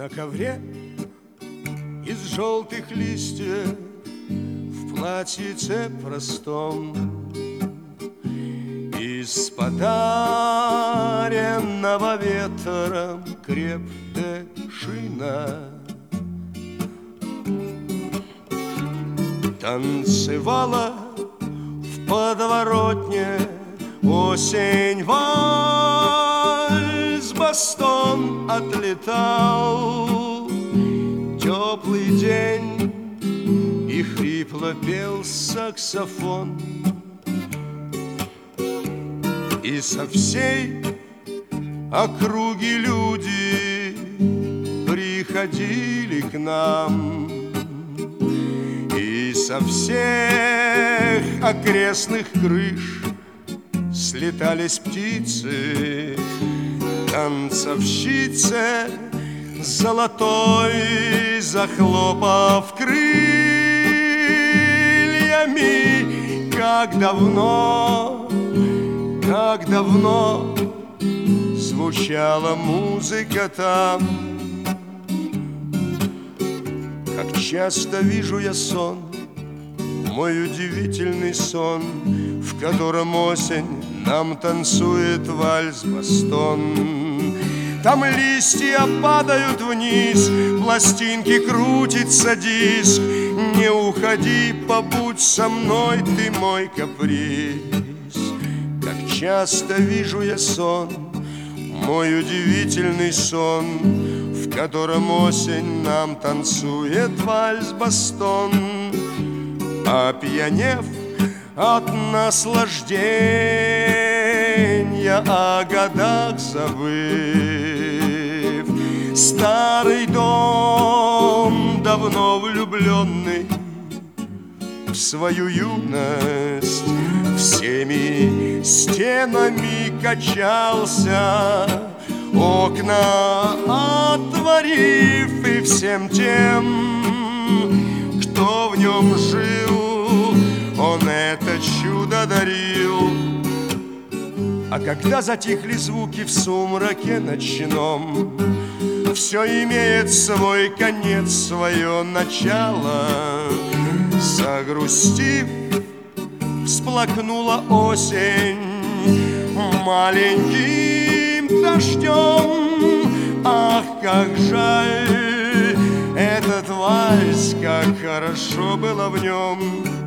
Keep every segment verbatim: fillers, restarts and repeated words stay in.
На ковре из желтых листьев, в платьице простом, из подаренного ветром крепкая шина танцевала в подворотне осень. Вальс бастон отлетал, теплый день, и хрипло пел саксофон. И со всей округи люди приходили к нам, и со всех окрестных крыш слетались птицы. Танцовщице золотой, захлопав крыльями, как давно, как давно звучала музыка там. Как часто вижу я сон, мой удивительный сон, в котором осень нам танцует вальс-бастон. Там листья падают вниз, пластинки крутится диск. Не уходи, побудь со мной, ты мой каприз. Как часто вижу я сон, мой удивительный сон, в котором осень нам танцует вальс-бастон. Опьянев от наслаждения, о годах забыв, старый дом, давно влюбленный в свою юность, всеми стенами качался, окна отворив, и всем тем, кто в нем жил, он это чудо дарил. А когда затихли звуки в сумраке ночном, все имеет свой конец, свое начало. Загрустив, всплакнула осень маленьким дождем. Ах, как жаль этот вальс, как хорошо было в нем.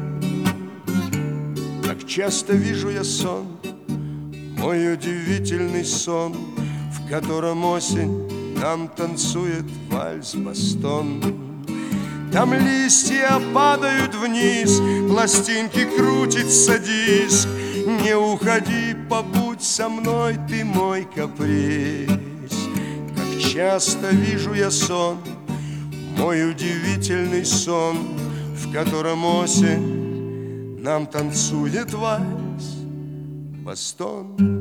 Как часто вижу я сон, мой удивительный сон, в котором осень нам танцует вальс-бастон. Там листья падают вниз, пластинки крутится диск. Не уходи, побудь со мной, ты мой каприз. Как часто вижу я сон, мой удивительный сон, в котором осень нам танцует вальс-бастон.